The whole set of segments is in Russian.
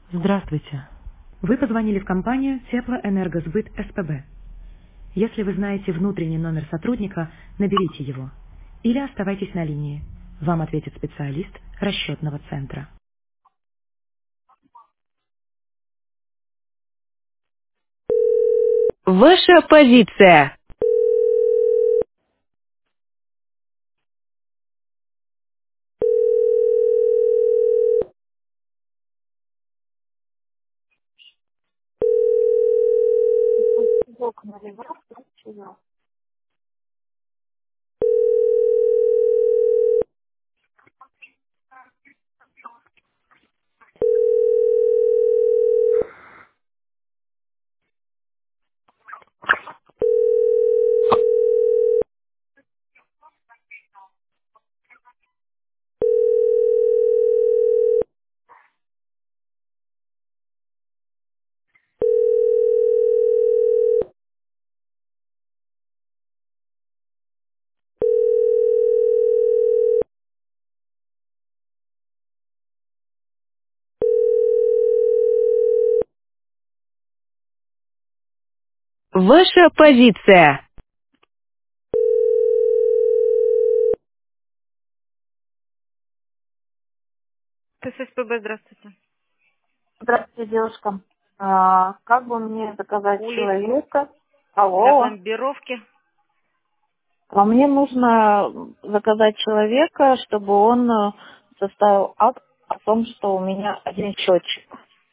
Здравствуйте. Вы позвонили в компанию Теплоэнергосбыт СПБ. Если вы знаете внутренний номер сотрудника, наберите его. Или оставайтесь на линии. Вам ответит специалист расчетного центра. Ваша позиция. Ваша позиция. ССПБ, здравствуйте. Здравствуйте, девушка. Как бы мне заказать Улицу человека? для Алло. пломбировки. Мне нужно заказать человека, чтобы он составил акт о том, что у меня один счетчик.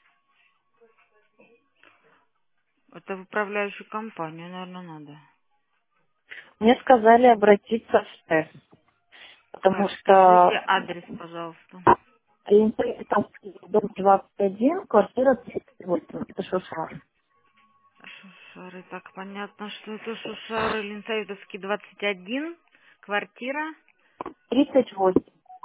Это в управляющую компанию, наверное, надо. Мне сказали обратиться в ТЭС, потому Так, скажите что адрес, пожалуйста. Ленинградский дом 21, квартира 38. Это Шушар. Шушары. Так, понятно, что это Шушары. Линцаидовский, 21. Квартира 38.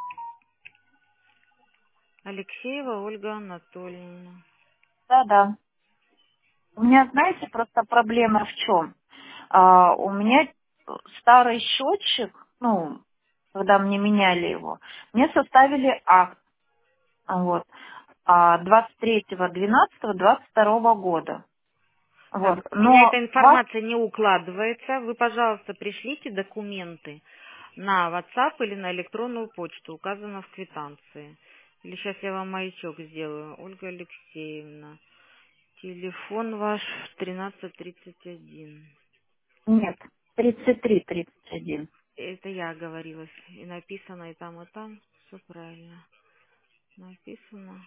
Алексеева Ольга Анатольевна. Да-да. У меня, знаете, просто проблема в чем? У меня старый счетчик, ну, когда мне меняли его, мне составили акт, вот, 23.12.22 года. Так, Вот. у меня Но эта вас информация не укладывается. Вы, пожалуйста, пришлите документы на WhatsApp или на электронную почту, указано в квитанции. Или сейчас я вам маячок сделаю. Ольга Алексеевна. Телефон ваш 1331. нет, 33-31. Это я говорила. И написано и там, и там. Все правильно. Написано.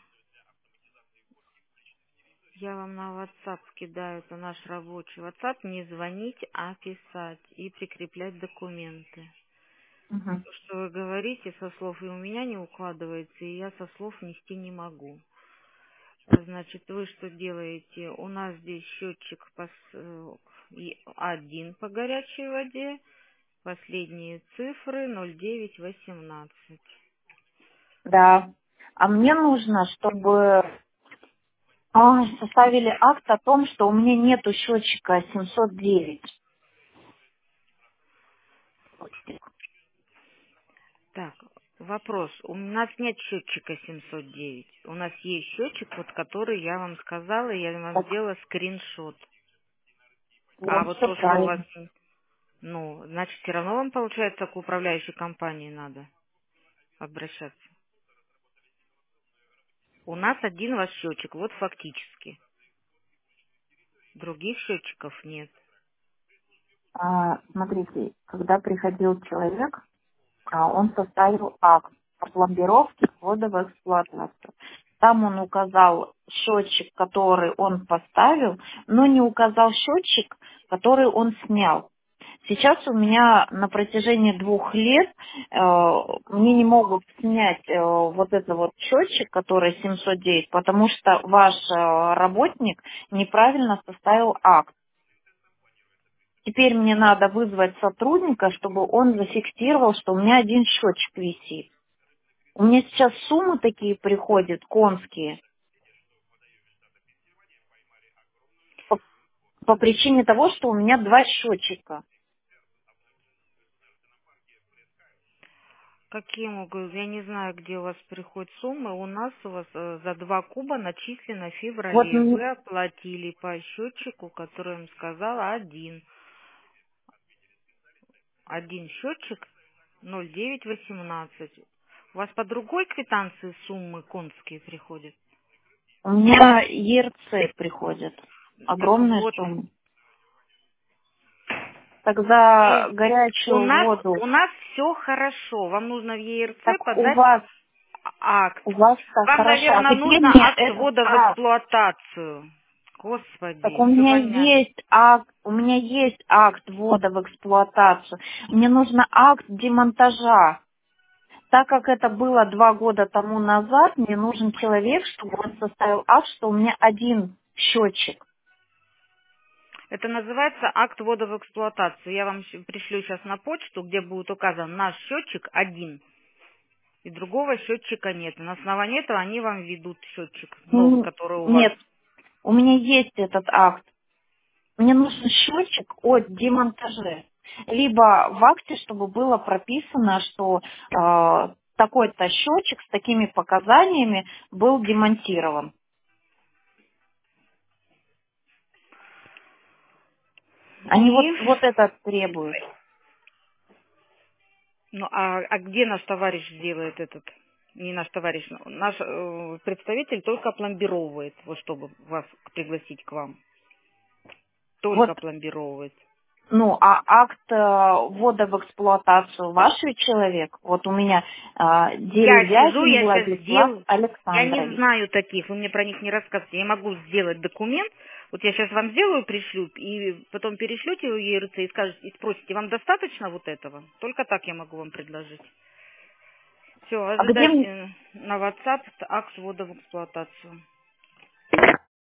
Я вам на WhatsApp кидаю, это наш рабочий WhatsApp. Не звонить, а писать и прикреплять документы. Мгм. То, что вы говорите со слов, и у меня не укладывается, и я со слов нести не могу. Значит, вы что делаете? У нас здесь счетчик один по горячей воде, последние цифры 0918. Да. А мне нужно, чтобы составили акт о том, что у меня нету счетчика 709. Так, вопрос. У нас нет счетчика 709. У нас есть счетчик, вот который я вам сказала, и я вам Так, сделала скриншот. А вот вот все то, что у вас, правильно. ну, значит, все равно вам, получается, к управляющей компании надо обращаться. У нас один ваш счетчик, вот фактически. Других счетчиков нет. Смотрите, когда приходил человек, он составил акт о пломбировке ввода в эксплуатацию. Там он указал счетчик, который он поставил, но не указал счетчик, который он снял. Сейчас у меня на протяжении 2 лет мне не могут снять вот этот вот счетчик, который 709, потому что ваш работник неправильно составил акт. Теперь мне надо вызвать сотрудника, чтобы он зафиксировал, что у меня один счетчик висит. У меня сейчас суммы такие приходят, конские, по, по причине того, что у меня 2 счетчика. Каким? Говорю, я не знаю, где у вас приходит сумма. У вас за 2 куба начислено в Вот феврале. Вы оплатили по счетчику, который я вам сказала, один счетчик 0918. У вас по другой квитанции суммы конские приходят? у меня ЕРЦ приходит. Так Огромная вот, сумма. Так за у горячую нас воду. у нас все хорошо. Вам нужно в ЕРЦ Так подать акт. у вас-то Вам, хорошо. А наверное, теперь нужно мне акт этот ввода в акт. эксплуатацию. Так Господи, у все меня понятно. есть акт, ввода в эксплуатацию. Мне нужно акт демонтажа. Так как это было 2 года тому назад, мне нужен человек, чтобы он составил акт, что у меня один счетчик. Это называется акт ввода в эксплуатацию. Я вам пришлю сейчас на почту, где будет указан наш счетчик один, и другого счетчика нет. И на основании этого они вам ведут счетчик новый, который у вас. Нет, у меня есть этот акт. Мне нужен счетчик о демонтаже. Либо в акте, чтобы было прописано, что такой-то счетчик с такими показаниями был демонтирован. Они И, вот это требуют. ну, а где наш товарищ делает этот? Не наш товарищ, наш представитель только пломбировывает, вот чтобы вас пригласить к вам. Вот, Только пломбировывает. а акт ввода в эксплуатацию ваш человек? Вот у меня Я сижу, Деревятин я сейчас Владислав сделаю. Я не Александрович. знаю таких, вы мне про них не рассказываете. Я могу сделать документ. Вот я сейчас вам сделаю, пришлю, и потом перешлете в ЕРЦ и скажете, и спросите, вам достаточно вот этого? Только так я могу вам предложить. Все, А где ожидайте на WhatsApp акт ввода в эксплуатацию.